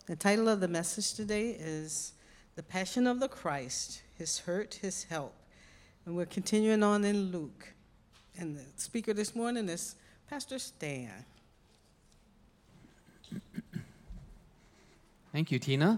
The title of the message today is The Passion of the Christ, His Hurt, His Help. And we're continuing on in Luke. And the speaker this morning is Pastor Stan. Thank you, Tina.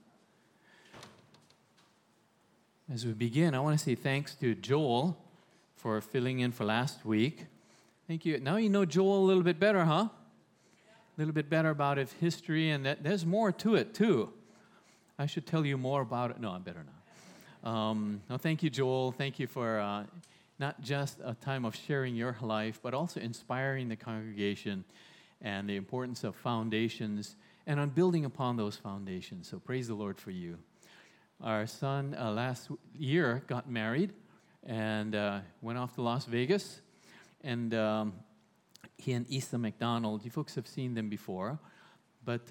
As we begin, I want to say thanks to Joel for filling in for last week. Thank you. Now you know Joel a little bit better, huh? A little bit better about his history, and there's more to it, too. I should tell you more about it. No, I better not. No, thank you, Joel. Thank you for not just a time of sharing your life, but also inspiring the congregation and the importance of foundations and on building upon those foundations. So praise the Lord for you. Our son last year got married and went off to Las Vegas. And he and Issa McDonald, you folks have seen them before. But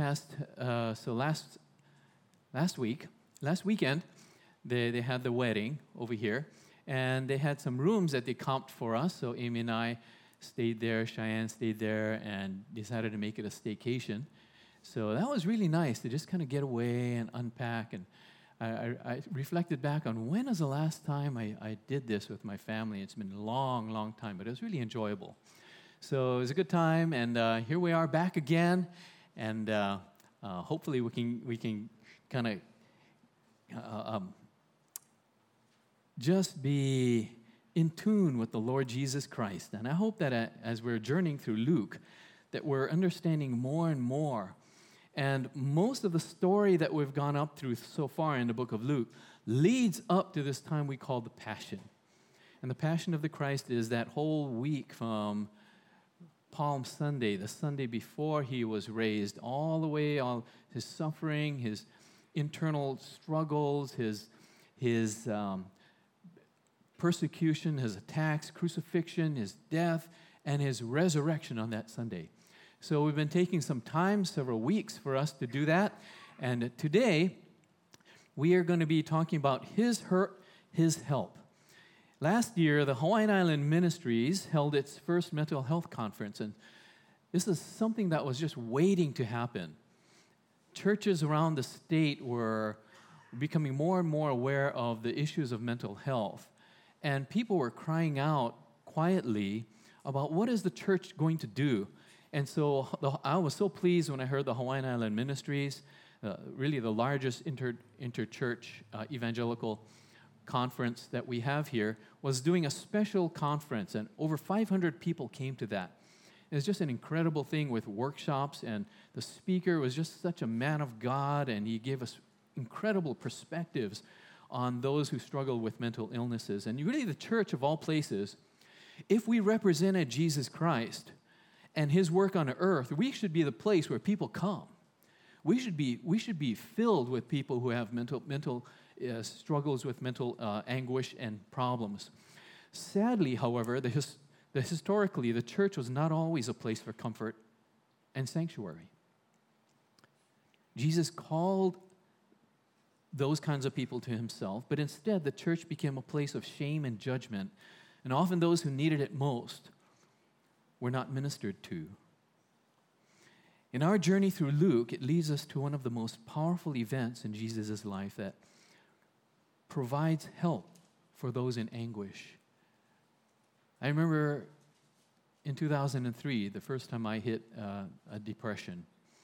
last weekend, they had the wedding over here. And they had some rooms that they comped for us. So Amy and I stayed there, Cheyenne stayed there, and decided to make it a staycation. So that was really nice to just kind of get away and unpack. And I reflected back on when was the last time I did this with my family. It's been a long, long time, but it was really enjoyable. So it was a good time, and here we are back again. And hopefully we can kind of just be in tune with the Lord Jesus Christ. And I hope that as we're journeying through Luke, that we're understanding more and more. And most of the story that we've gone up through so far in the book of Luke leads up to this time we call the Passion. And the Passion of the Christ is that whole week from Palm Sunday, the Sunday before he was raised, all the way, all his suffering, his internal struggles, his persecution, his attacks, crucifixion, his death, and his resurrection on that Sunday. So we've been taking some time, several weeks, for us to do that. And today, we are going to be talking about his hurt, his help. Last year, the Hawaiian Island Ministries held its first mental health conference, and this is something that was just waiting to happen. Churches around the state were becoming more and more aware of the issues of mental health, and people were crying out quietly about what is the church going to do. And so I was so pleased when I heard the Hawaiian Island Ministries, really the largest interchurch evangelical conference that we have here, was doing a special conference, and over 500 people came to that. It was just an incredible thing with workshops, and the speaker was just such a man of God, and he gave us incredible perspectives on those who struggle with mental illnesses. And really the church of all places, if we represented Jesus Christ and his work on earth, we should be the place where people come. We should be filled with people who have mental struggles with mental anguish and problems. Sadly, however, historically, the church was not always a place for comfort and sanctuary. Jesus called those kinds of people to himself, but instead the church became a place of shame and judgment, and often those who needed it most were not ministered to. In our journey through Luke, it leads us to one of the most powerful events in Jesus' life that provides help for those in anguish. I remember in 2003, the first time I hit a depression,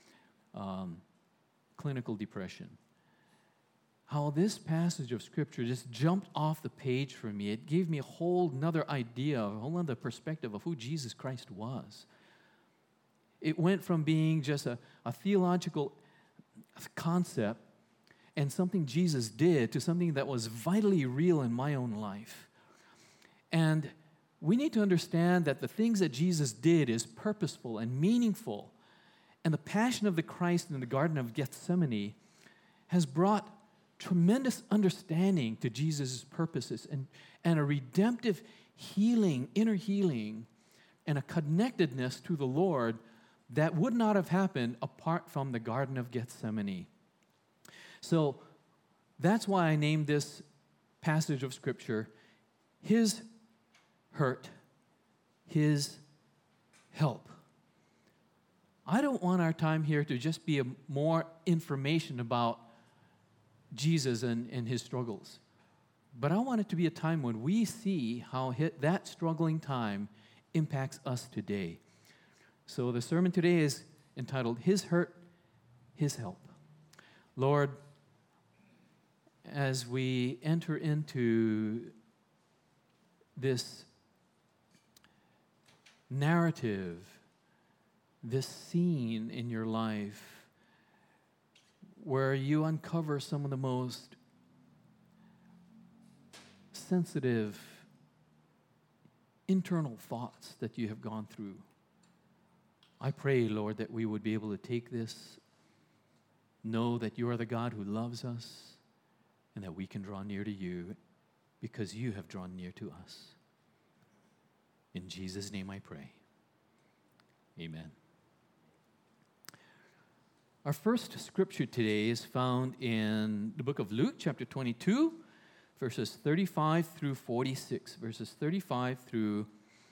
clinical depression, how this passage of Scripture just jumped off the page for me. It gave me a whole nother idea, a whole nother perspective of who Jesus Christ was. It went from being just a theological concept and something Jesus did to something that was vitally real in my own life. And we need to understand that the things that Jesus did is purposeful and meaningful. And the Passion of the Christ in the Garden of Gethsemane has brought tremendous understanding to Jesus' purposes and a redemptive healing, inner healing, and a connectedness to the Lord that would not have happened apart from the Garden of Gethsemane. So that's why I named this passage of Scripture, his hurt, his help. I don't want our time here to just be more information about Jesus and his struggles. But I want it to be a time when we see how that struggling time impacts us today. So the sermon today is entitled, His Hurt, His Help. Lord, as we enter into this narrative, this scene in your life where you uncover some of the most sensitive internal thoughts that you have gone through. I pray, Lord, that we would be able to take this, know that you are the God who loves us, and that we can draw near to you because you have drawn near to us. In Jesus' name I pray. Amen. Our first scripture today is found in the book of Luke, chapter 22, verses 35 through 46. Verses 35 through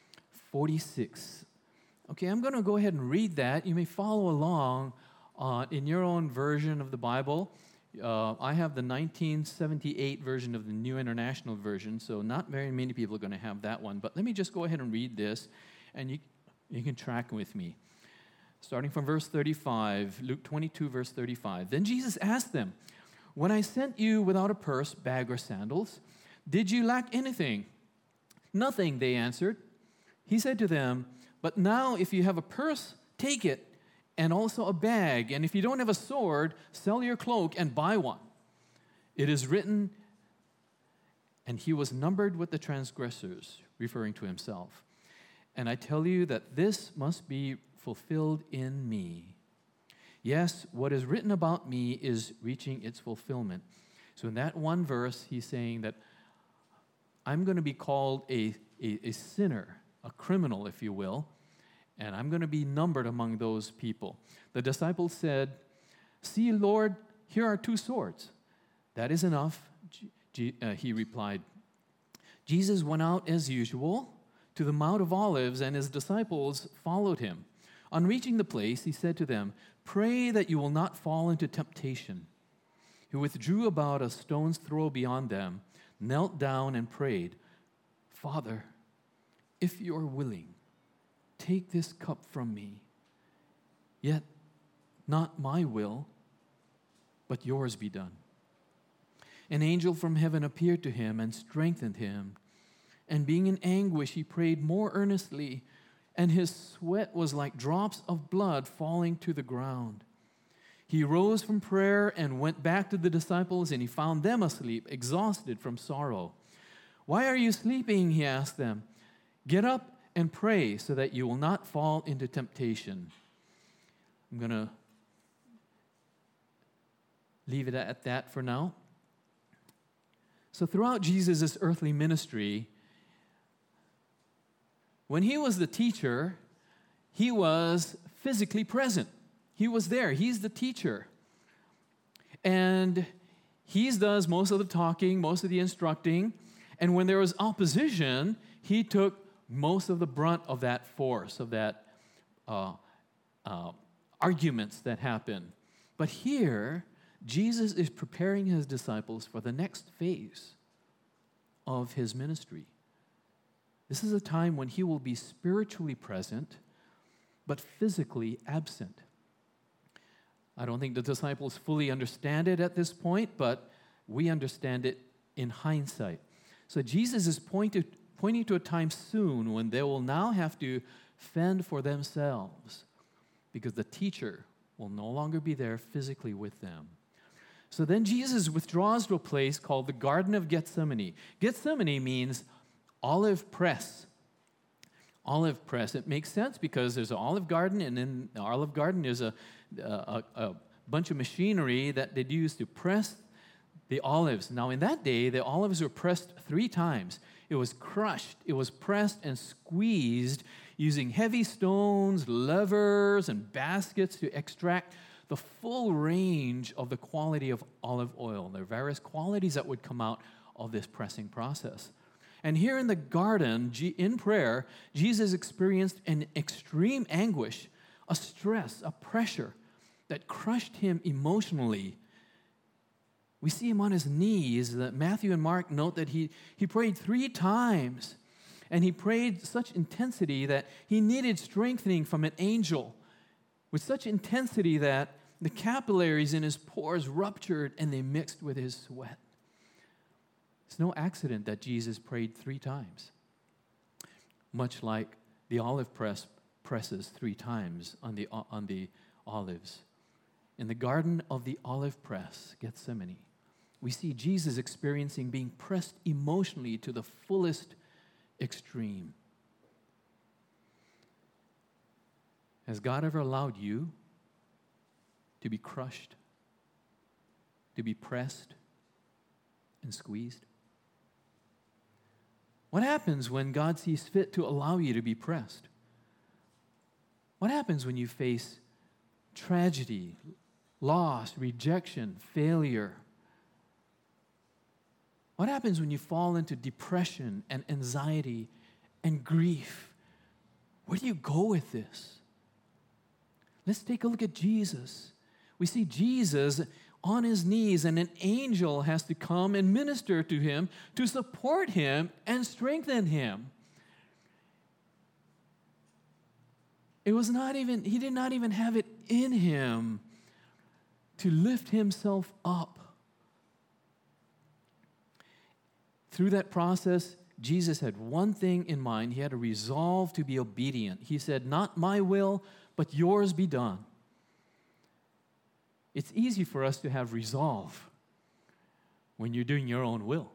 46. Okay, I'm going to go ahead and read that. You may follow along in your own version of the Bible. I have the 1978 version of the New International Version, so not very many people are going to have that one. But let me just go ahead and read this, and you can track with me. Starting from verse 35, Luke 22, verse 35. Then Jesus asked them, "When I sent you without a purse, bag, or sandals, did you lack anything?" "Nothing," they answered. He said to them, "But now if you have a purse, take it, and also a bag. And if you don't have a sword, sell your cloak and buy one. It is written, and he was numbered with the transgressors," referring to himself. "And I tell you that this must be fulfilled in me. Yes, what is written about me is reaching its fulfillment." So in that one verse, he's saying that I'm going to be called a sinner, a criminal, if you will, and I'm going to be numbered among those people. The disciples said, "See, Lord, here are 2 swords." "That is enough," he replied. Jesus went out as usual to the Mount of Olives, and his disciples followed him. On reaching the place, he said to them, "Pray that you will not fall into temptation." He withdrew about a stone's throw beyond them, knelt down and prayed, "Father, if you are willing, take this cup from me. Yet not my will, but yours be done." An angel from heaven appeared to him and strengthened him. And being in anguish, he prayed more earnestly, and his sweat was like drops of blood falling to the ground. He rose from prayer and went back to the disciples, and he found them asleep, exhausted from sorrow. "Why are you sleeping?" he asked them. "Get up and pray so that you will not fall into temptation." I'm going to leave it at that for now. So throughout Jesus' earthly ministry, when he was the teacher, he was physically present. He was there. He's the teacher. And he does most of the talking, most of the instructing. And when there was opposition, he took most of the brunt of that force, of that arguments that happen. But here, Jesus is preparing his disciples for the next phase of his ministry. This is a time when he will be spiritually present, but physically absent. I don't think the disciples fully understand it at this point, but we understand it in hindsight. So Jesus is pointing to a time soon when they will now have to fend for themselves because the teacher will no longer be there physically with them. So then Jesus withdraws to a place called the Garden of Gethsemane. Gethsemane means olive press. Olive press. It makes sense because there's an olive garden, and in the olive garden there's a bunch of machinery that they'd use to press the olives. Now, in that day, the olives were pressed 3 times. It was crushed, it was pressed and squeezed using heavy stones, levers, and baskets to extract the full range of the quality of olive oil. There are various qualities that would come out of this pressing process. And here in the garden, in prayer, Jesus experienced an extreme anguish a stress, a pressure that crushed him emotionally. We see him on his knees. Matthew and Mark note that he prayed 3 times, and he prayed such intensity that he needed strengthening from an angel, with such intensity that the capillaries in his pores ruptured and they mixed with his sweat. It's no accident that Jesus prayed 3 times, much like the olive press presses 3 times on the olives. In the garden of the olive press, Gethsemane, we see Jesus experiencing being pressed emotionally to the fullest extreme. Has God ever allowed you to be crushed, to be pressed and squeezed? What happens when God sees fit to allow you to be pressed? What happens when you face tragedy, loss, rejection, failure? What happens when you fall into depression and anxiety and grief? Where do you go with this? Let's take a look at Jesus. We see Jesus on his knees, and an angel has to come and minister to him to support him and strengthen him. He did not even have it in him to lift himself up. Through that process, Jesus had one thing in mind. He had a resolve to be obedient. He said, "Not my will, but yours be done." It's easy for us to have resolve when you're doing your own will.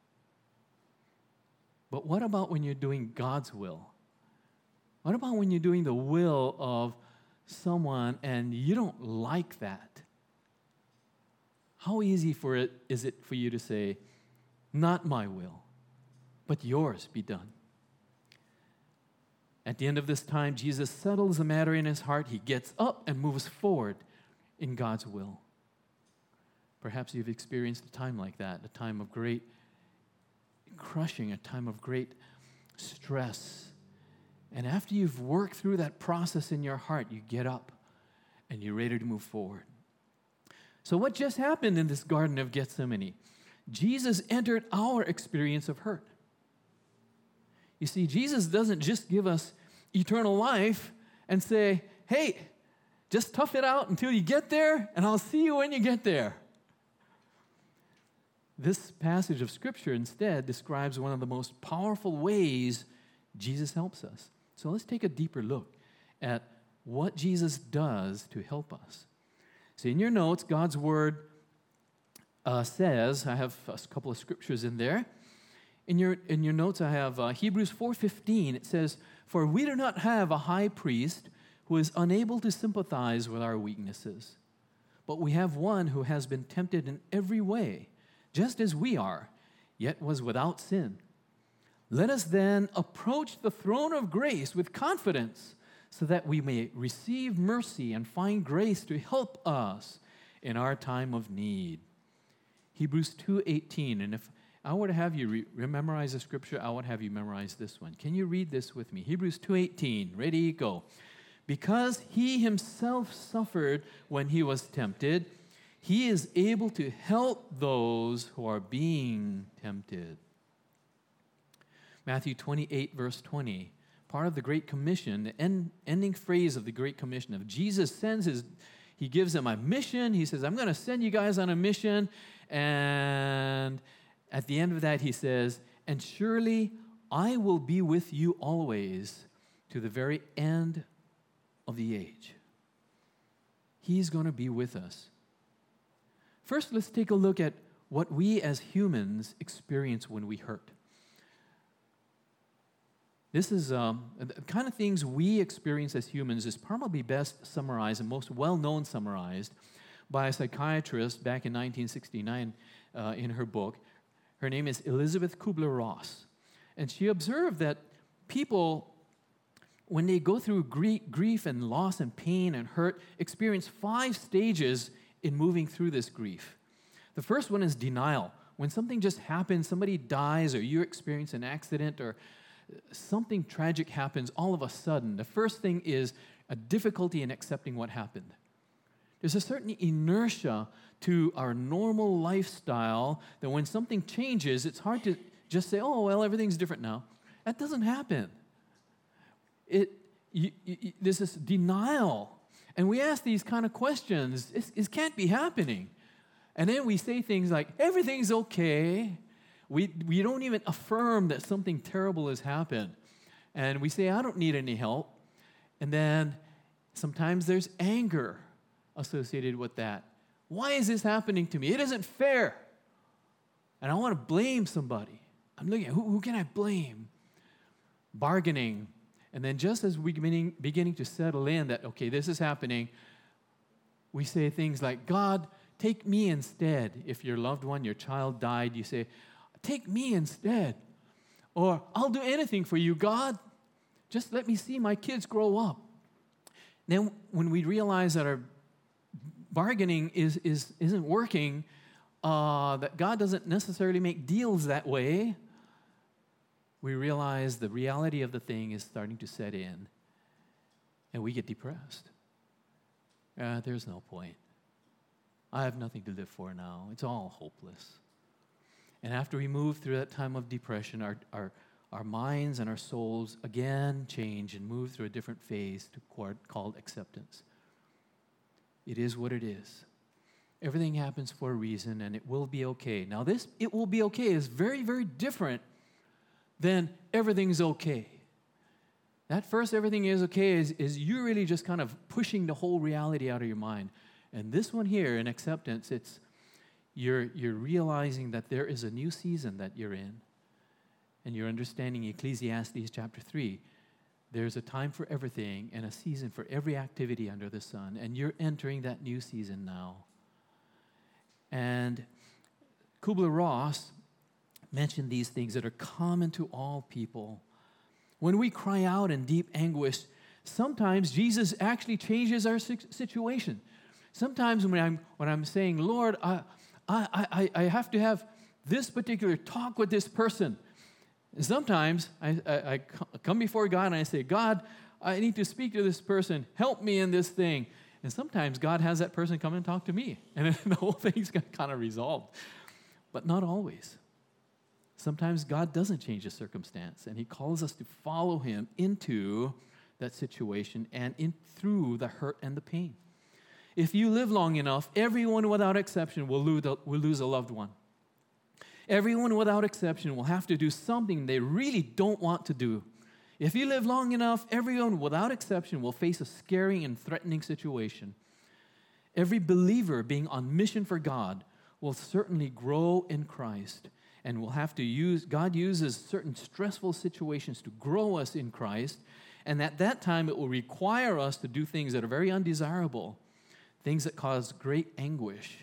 But what about when you're doing God's will? What about when you're doing the will of someone and you don't like that? How easy is it for you to say, "Not my will, but yours be done"? At the end of this time, Jesus settles the matter in his heart. He gets up and moves forward in God's will. Perhaps you've experienced a time like that, a time of great crushing, a time of great stress. And after you've worked through that process in your heart, you get up and you're ready to move forward. So what just happened in this Garden of Gethsemane? Jesus entered our experience of hurt. You see, Jesus doesn't just give us eternal life and say, "Hey, just tough it out until you get there, and I'll see you when you get there." This passage of Scripture instead describes one of the most powerful ways Jesus helps us. So let's take a deeper look at what Jesus does to help us. So in your notes, God's Word says, I have a couple of scriptures in there. In your notes, I have Hebrews 4:15. It says, "For we do not have a high priest who is unable to sympathize with our weaknesses, but we have one who has been tempted in every way, just as we are, yet was without sin. Let us then approach the throne of grace with confidence, so that we may receive mercy and find grace to help us in our time of need." Hebrews 2:18, and if I were to have you memorize the scripture, I would have you memorize this one. Can you read this with me? Hebrews 2:18, ready, go. "Because he himself suffered when he was tempted, he is able to help those who are being tempted." Matthew 28, verse 20, part of the Great Commission, the ending phrase of the Great Commission of Jesus he gives them a mission. He says, "I'm going to send you guys on a mission." And at the end of that, he says, "And surely I will be with you always to the very end of the age." He's going to be with us. First, let's take a look at what we as humans experience when we hurt. This is the kind of things we experience as humans is probably best summarized and most well-known summarized by a psychiatrist back in 1969 in her book. Her name is Elizabeth Kubler-Ross. And she observed that people, when they go through grief and loss and pain and hurt, experience 5 stages in moving through this grief. The first one is denial. When something just happens, somebody dies or you experience an accident or something tragic happens all of a sudden, the first thing is a difficulty in accepting what happened. There's a certain inertia to our normal lifestyle that when something changes, it's hard to just say, oh, well, everything's different now. That doesn't happen. There's this denial. And we ask these kind of questions. It can't be happening. And then we say things like, everything's okay. We don't even affirm that something terrible has happened. And we say, I don't need any help. And then sometimes there's anger associated with that. Why is this happening to me? It isn't fair. And I want to blame somebody. I'm looking at who can I blame? Bargaining. And then just as we're beginning to settle in that, okay, this is happening, we say things like, God, take me instead. If your loved one, your child died, you say, take me instead. Or, I'll do anything for you, God. Just let me see my kids grow up. Then when we realize that our bargaining isn't working, that God doesn't necessarily make deals that way, we realize the reality of the thing is starting to set in, and we get depressed. There's no point. I have nothing to live for now. It's all hopeless. And after we move through that time of depression, our minds and our souls again change and move through a different phase called acceptance. It is what it is. Everything happens for a reason, and it will be okay. Now, this "it will be okay" is very, very different than everything's okay. That first everything is okay is you really just kind of pushing the whole reality out of your mind. And this one here, in acceptance, it's you're realizing that there is a new season that you're in. And you're understanding Ecclesiastes chapter 3. There's a time for everything and a season for every activity under the sun. And you're entering that new season now. And Kubler-Ross mentioned these things that are common to all people. When we cry out in deep anguish, sometimes Jesus actually changes our situation. Sometimes when I'm saying, Lord, I have to have this particular talk with this person. And sometimes I come before God and I say, God, I need to speak to this person. Help me in this thing. And sometimes God has that person come and talk to me. And the whole thing's kind of resolved. But not always. Sometimes God doesn't change the circumstance, and he calls us to follow him into that situation and through the hurt and the pain. If you live long enough, everyone without exception will lose a loved one. Everyone without exception will have to do something they really don't want to do. If you live long enough, everyone without exception will face a scary and threatening situation. Every believer being on mission for God will certainly grow in Christ. And we'll have to God uses certain stressful situations to grow us in Christ. And at that time, it will require us to do things that are very undesirable, things that cause great anguish.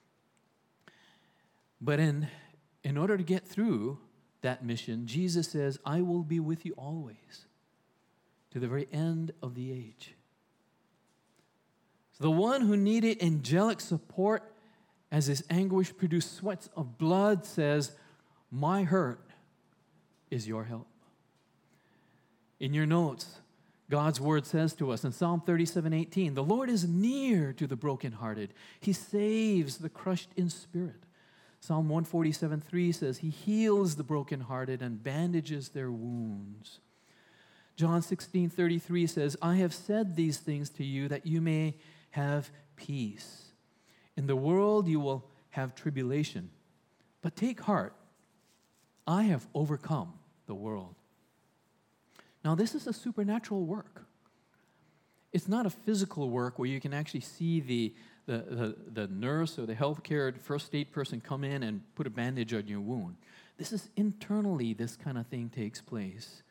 But in order to get through that mission, Jesus says, I will be with you always, to the very end of the age. So the one who needed angelic support as his anguish produced sweats of blood says, my hurt is your help. In your notes, God's word says to us in Psalm 37:18, the Lord is near to the brokenhearted. He saves the crushed in spirit. Psalm 147:3 says, he heals the brokenhearted and bandages their wounds. John 16:33 says, I have said these things to you that you may have peace. In the world you will have tribulation, but take heart. I have overcome the world. Now, this is a supernatural work. It's not a physical work where you can actually see the nurse or the healthcare first aid person come in and put a bandage on your wound. This is internally, this kind of thing takes place.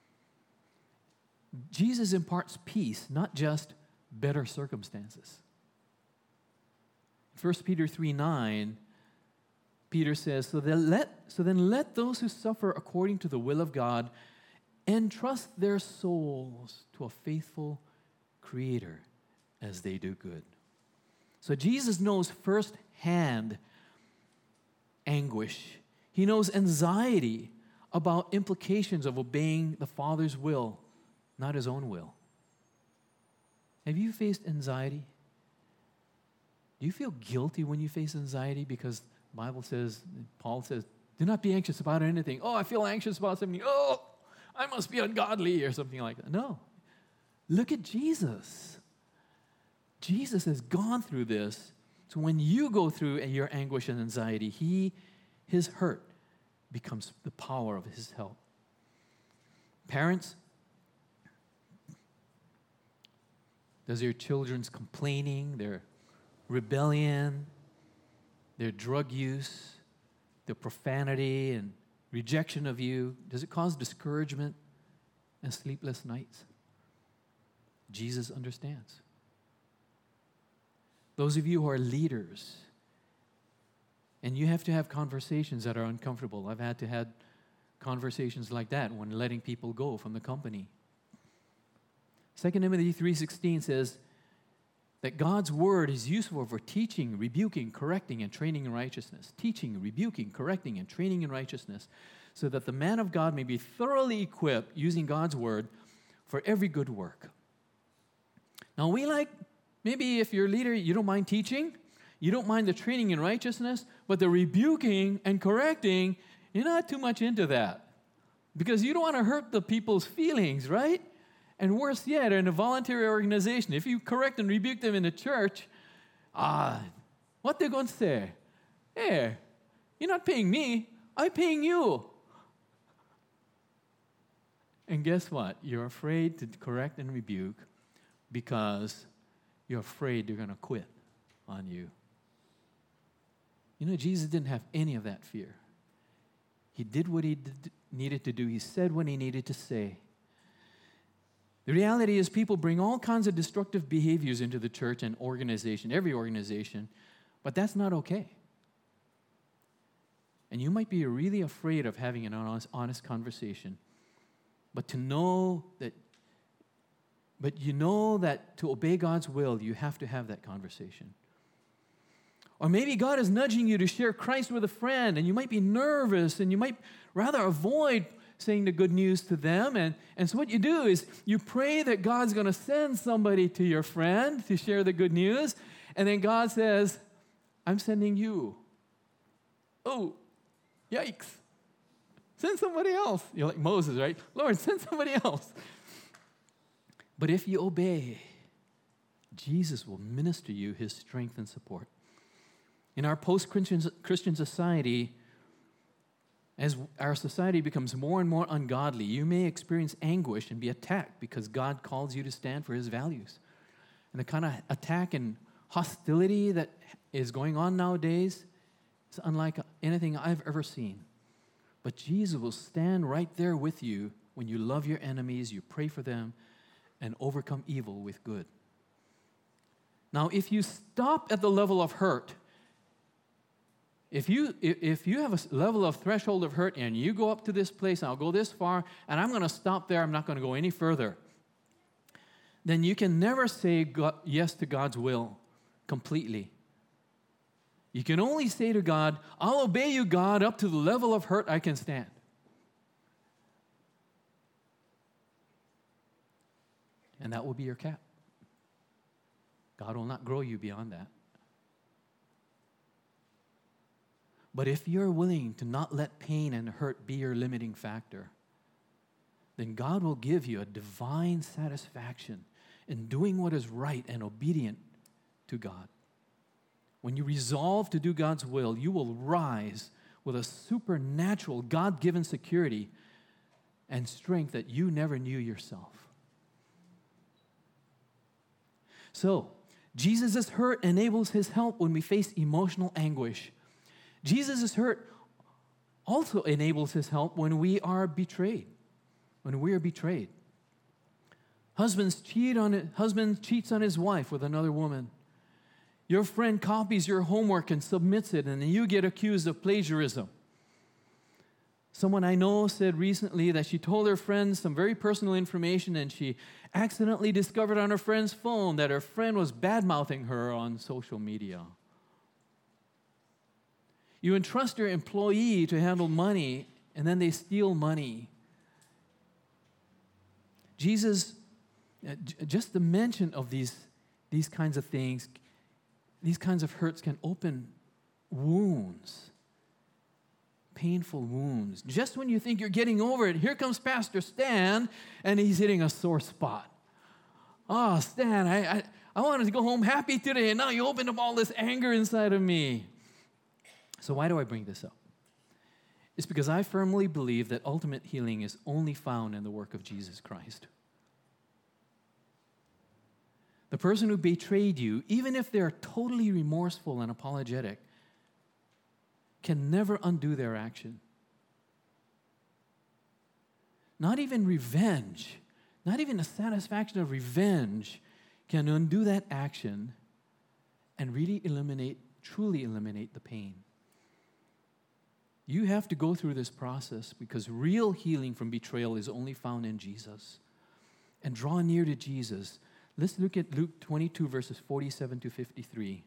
Jesus imparts peace, not just better circumstances. 1 Peter 3:9, Peter says, so then let those who suffer according to the will of God entrust their souls to a faithful Creator as they do good. So Jesus knows firsthand anguish. He knows anxiety about implications of obeying the Father's will, not his own will. Have you faced anxiety? Do you feel guilty when you face anxiety? Because the Bible says, Paul says, do not be anxious about anything. Oh, I feel anxious about something. Oh, I must be ungodly or something like that. No. Look at Jesus. Jesus has gone through this. So when you go through your anguish and anxiety, his hurt becomes the power of his help. Parents, does your children's complaining, their rebellion, their drug use, their profanity and rejection of you, does it cause discouragement and sleepless nights? Jesus understands. Those of you who are leaders, and you have to have conversations that are uncomfortable. I've had to have conversations like that when letting people go from the company. 2 Timothy 3:16 says that God's word is useful for teaching, rebuking, correcting, and training in righteousness. Teaching, rebuking, correcting, and training in righteousness, so that the man of God may be thoroughly equipped using God's word for every good work. Now maybe if you're a leader, you don't mind teaching, you don't mind the training in righteousness, but the rebuking and correcting, you're not too much into that. Because you don't want to hurt the people's feelings, right? And worse yet, in a voluntary organization, if you correct and rebuke them in the church, what they're going to say? Hey, you're not paying me, I'm paying you. And guess what? You're afraid to correct and rebuke because you're afraid they're going to quit on you. You know, Jesus didn't have any of that fear. He did what he needed to do. He said what he needed to say. The reality is people bring all kinds of destructive behaviors into the church and organization, every organization, but that's not okay. And you might be really afraid of having an honest conversation, but you know that to obey God's will, you have to have that conversation. Or maybe God is nudging you to share Christ with a friend, and you might be nervous, and you might rather avoid saying the good news to them. And so what you do is you pray that God's going to send somebody to your friend to share the good news, and then God says, I'm sending you. Oh, yikes. Send somebody else. You're like Moses, right? Lord, send somebody else. But if you obey, Jesus will minister you his strength and support. In our post-Christian society, as our society becomes more and more ungodly, you may experience anguish and be attacked because God calls you to stand for his values. And the kind of attack and hostility that is going on nowadays is unlike anything I've ever seen. But Jesus will stand right there with you when you love your enemies, you pray for them, and overcome evil with good. Now, if you stop at the level of hurt, if you have a level of threshold of hurt and you go up to this place, and I'll go this far, and I'm going to stop there, I'm not going to go any further, then you can never say yes to God's will completely. You can only say to God, I'll obey you, God, up to the level of hurt I can stand. And that will be your cap. God will not grow you beyond that. But if you're willing to not let pain and hurt be your limiting factor, then God will give you a divine satisfaction in doing what is right and obedient to God. When you resolve to do God's will, you will rise with a supernatural, God-given security and strength that you never knew yourself. So, Jesus' hurt enables his help when we face emotional anguish. Jesus' hurt also enables his help when we are betrayed. When we are betrayed. Husband cheats on his wife with another woman. Your friend copies your homework and submits it, and then you get accused of plagiarism. Someone I know said recently that she told her friend some very personal information, and she accidentally discovered on her friend's phone that her friend was bad-mouthing her on social media. You entrust your employee to handle money, and then they steal money. Jesus Just the mention of these kinds of things, these kinds of hurts can open wounds, painful wounds. Just when you think you're getting over it, here comes Pastor Stan, and he's hitting a sore spot. Oh, Stan, I wanted to go home happy today, and now you opened up all this anger inside of me. So why do I bring this up? It's because I firmly believe that ultimate healing is only found in the work of Jesus Christ. The person who betrayed you, even if they're totally remorseful and apologetic, can never undo their action. Not even revenge, not even the satisfaction of revenge can undo that action and really truly eliminate the pain. You have to go through this process because real healing from betrayal is only found in Jesus. And draw near to Jesus. Let's look at Luke 22, verses 47 to 53.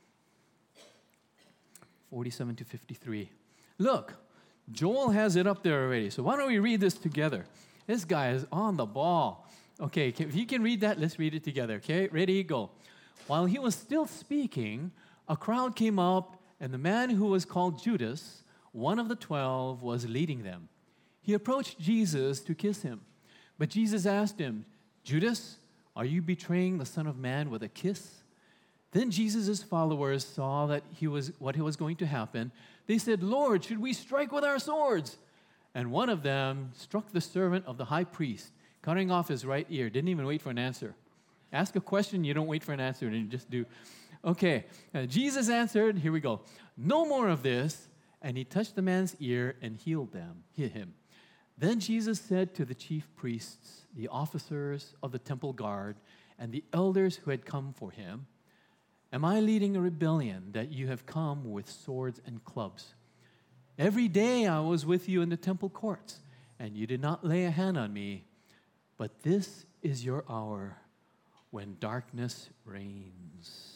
47 to 53. Look, Joel has it up there already. So why don't we read this together? This guy is on the ball. Okay, if you can read that, let's read it together. Okay, ready, go. While he was still speaking, a crowd came up, and the man who was called Judas, one of the 12, was leading them. He approached Jesus to kiss him. But Jesus asked him, Judas, are you betraying the Son of Man with a kiss? Then Jesus' followers saw that what was going to happen. They said, Lord, should we strike with our swords? And one of them struck the servant of the high priest, cutting off his right ear. Didn't even wait for an answer. Ask a question, you don't wait for an answer, and you just do. Okay, Jesus answered, here we go. No more of this. And he touched the man's ear and healed him. Then Jesus said to the chief priests, the officers of the temple guard, and the elders who had come for him, am I leading a rebellion that you have come with swords and clubs? Every day I was with you in the temple courts, and you did not lay a hand on me. But this is your hour when darkness reigns.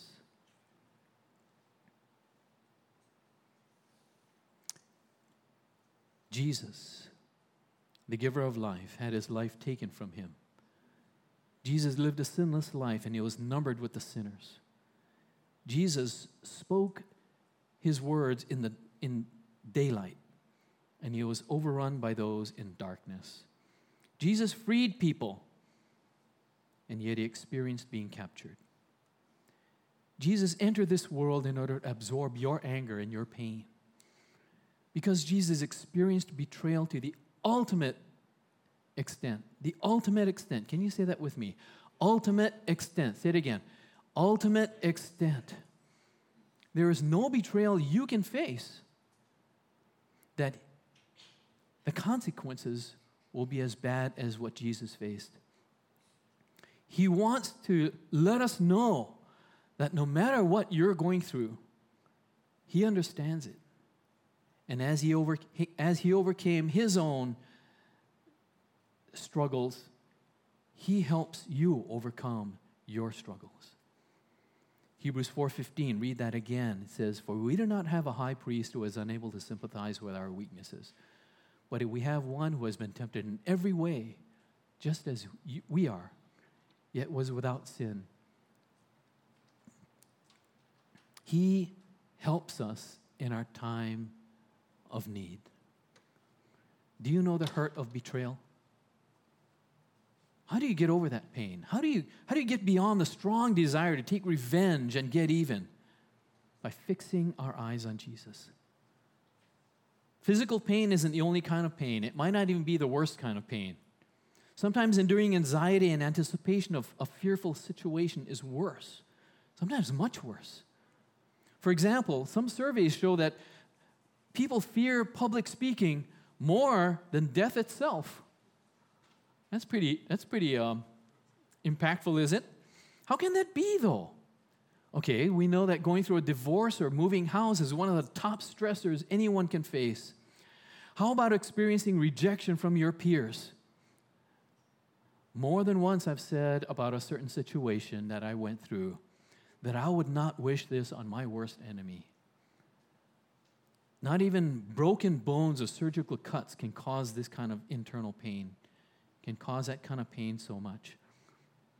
Jesus, the giver of life, had his life taken from him. Jesus lived a sinless life, and he was numbered with the sinners. Jesus spoke his words in daylight, and he was overrun by those in darkness. Jesus freed people, and yet he experienced being captured. Jesus entered this world in order to absorb your anger and your pain. Because Jesus experienced betrayal to the ultimate extent. The ultimate extent. Can you say that with me? Ultimate extent. Say it again. Ultimate extent. There is no betrayal you can face that the consequences will be as bad as what Jesus faced. He wants to let us know that no matter what you're going through, he understands it. And as he overcame his own struggles, he helps you overcome your struggles. Hebrews 4:15, read that again. It says, for we do not have a high priest who is unable to sympathize with our weaknesses, but we have one who has been tempted in every way, just as we are, yet was without sin. He helps us in our time of need. Do you know the hurt of betrayal? How do you get over that pain? How do you get beyond the strong desire to take revenge and get even? By fixing our eyes on Jesus. Physical pain isn't the only kind of pain. It might not even be the worst kind of pain. Sometimes enduring anxiety and anticipation of a fearful situation is worse. Sometimes much worse. For example, some surveys show that people fear public speaking more than death itself. That's pretty impactful, is it? How can that be, though? Okay, we know that going through a divorce or moving house is one of the top stressors anyone can face. How about experiencing rejection from your peers? More than once I've said about a certain situation that I went through that I would not wish this on my worst enemy. Not even broken bones or surgical cuts can cause this kind of internal pain, can cause that kind of pain so much.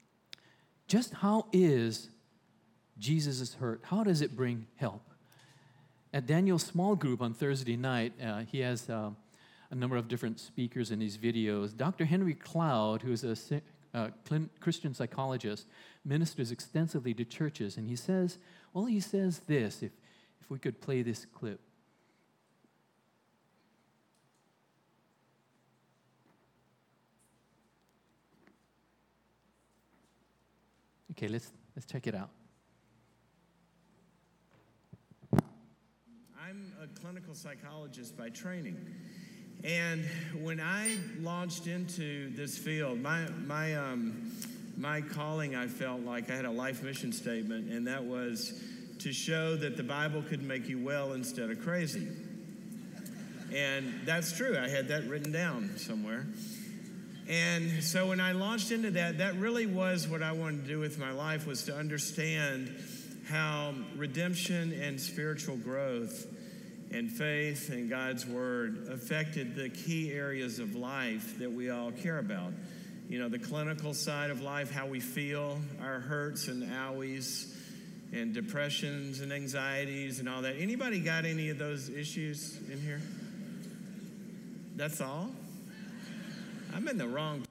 Just how is Jesus' hurt? How does it bring help? At Daniel's small group on Thursday night, he has a number of different speakers in these videos. Dr. Henry Cloud, who is a Christian psychologist, ministers extensively to churches, and he says this, if we could play this clip. Okay, let's check it out. I'm a clinical psychologist by training. And when I launched into this field, my calling, I felt like I had a life mission statement, and that was to show that the Bible could make you well instead of crazy. And that's true. I had that written down somewhere. And so when I launched into that, that really was what I wanted to do with my life, was to understand how redemption and spiritual growth and faith and God's Word affected the key areas of life that we all care about. You know, the clinical side of life, how we feel, our hurts and owies and depressions and anxieties and all that. Anybody got any of those issues in here? That's all? I'm in the wrong.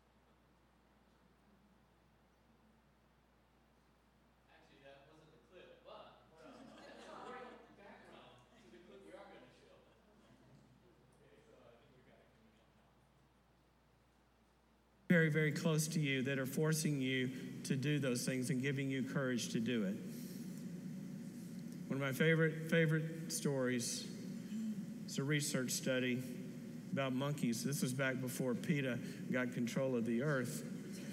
Very, very close to you that are forcing you to do those things and giving you courage to do it. One of my favorite stories is a research study about monkeys. This was back before PETA got control of the earth.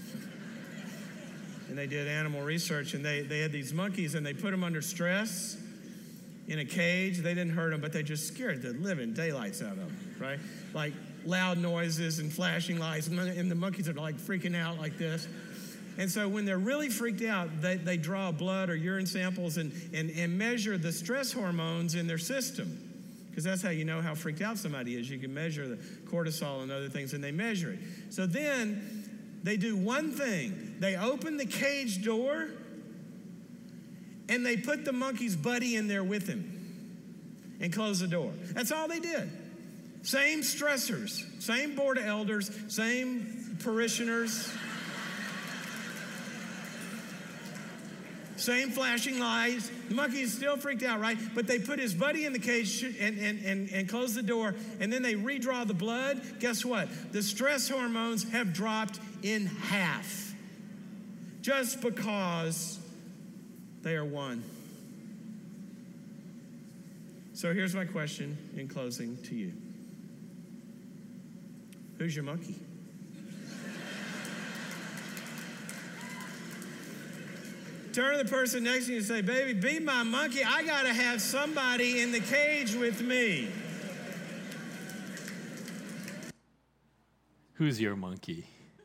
And they did animal research, and they had these monkeys, and they put them under stress in a cage. They didn't hurt them, but they just scared the living daylights out of them, right? Like loud noises and flashing lights, and the monkeys are like freaking out like this. And so when they're really freaked out, they draw blood or urine samples and measure the stress hormones in their system. Because that's how you know how freaked out somebody is. You can measure the cortisol and other things, and they measure it. So then they do one thing. They open the cage door, and they put the monkey's buddy in there with him and close the door. That's all they did. Same stressors, same board of elders, same parishioners, same flashing lights. The monkey is still freaked out, right? But they put his buddy in the cage and close the door, and then they redraw the blood. Guess what? The stress hormones have dropped in half just because they are one. So here's my question in closing to you. Who's your monkey? Turn to the person next to you and say, baby, be my monkey. I got to have somebody in the cage with me. Who's your monkey?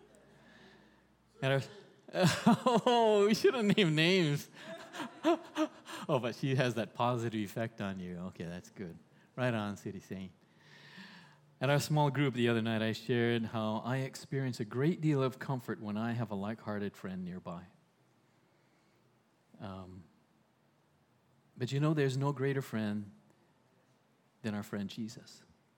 Oh, we shouldn't name names. Oh, but she has that positive effect on you. Okay, that's good. Right on, City Saint. At our small group the other night, I shared how I experience a great deal of comfort when I have a like-hearted friend nearby. But you know, there's no greater friend than our friend Jesus.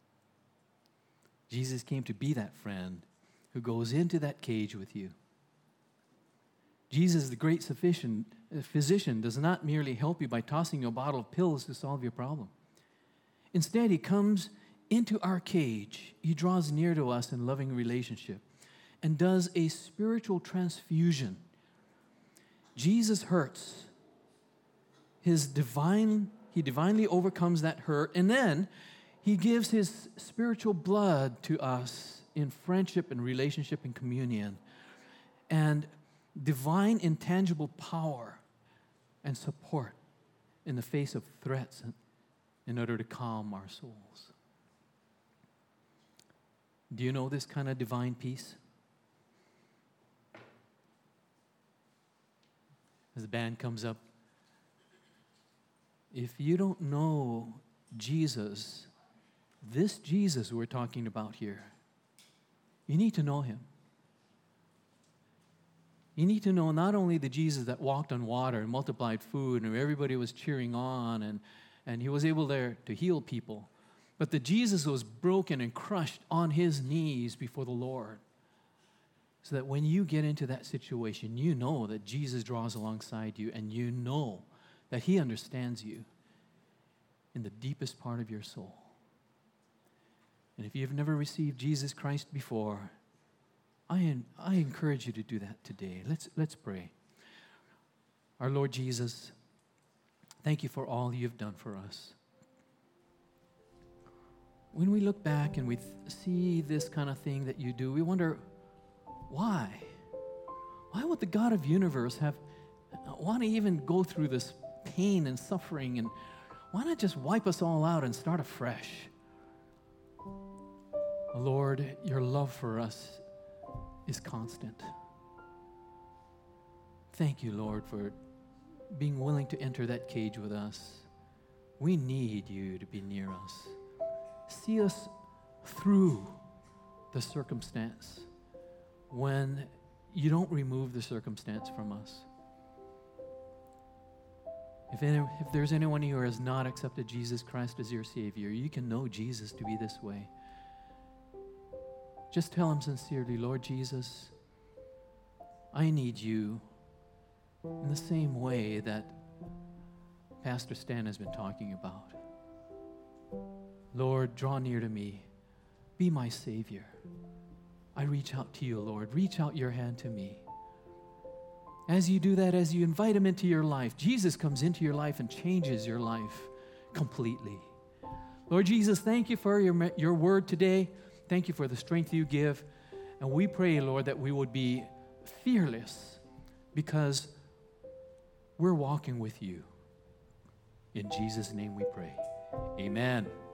Jesus came to be that friend who goes into that cage with you. Jesus, the great physician, does not merely help you by tossing you a bottle of pills to solve your problem. Instead, he comes into our cage. He draws near to us in loving relationship and does a spiritual transfusion. Jesus hurts. He divinely overcomes that hurt, and then he gives his spiritual blood to us in friendship and relationship and communion, and divine intangible power and support in the face of threats in order to calm our souls. Do you know this kind of divine peace? As the band comes up, if you don't know Jesus, this Jesus we're talking about here, you need to know him. You need to know not only the Jesus that walked on water and multiplied food and everybody was cheering on and he was able there to heal people, but the Jesus who was broken and crushed on his knees before the Lord. So that when you get into that situation, you know that Jesus draws alongside you and you know that he understands you in the deepest part of your soul. And if you've never received Jesus Christ before, I encourage you to do that today. Let's pray. Our Lord Jesus, thank you for all you've done for us. When we look back and we see this kind of thing that you do, we wonder, why? Why would the God of universe want to even go through this pain and suffering? And why not just wipe us all out and start afresh? Lord, your love for us is constant. Thank you, Lord, for being willing to enter that cage with us. We need you to be near us. See us through the circumstance when you don't remove the circumstance from us. If there's anyone who has not accepted Jesus Christ as your Savior, you can know Jesus to be this way. Just tell him sincerely, Lord Jesus, I need you in the same way that Pastor Stan has been talking about. Lord, draw near to me. Be my Savior. I reach out to you, Lord. Reach out your hand to me. As you do that, as you invite him into your life, Jesus comes into your life and changes your life completely. Lord Jesus, thank you for your word today. Thank you for the strength you give. And we pray, Lord, that we would be fearless because we're walking with you. In Jesus' name we pray. Amen.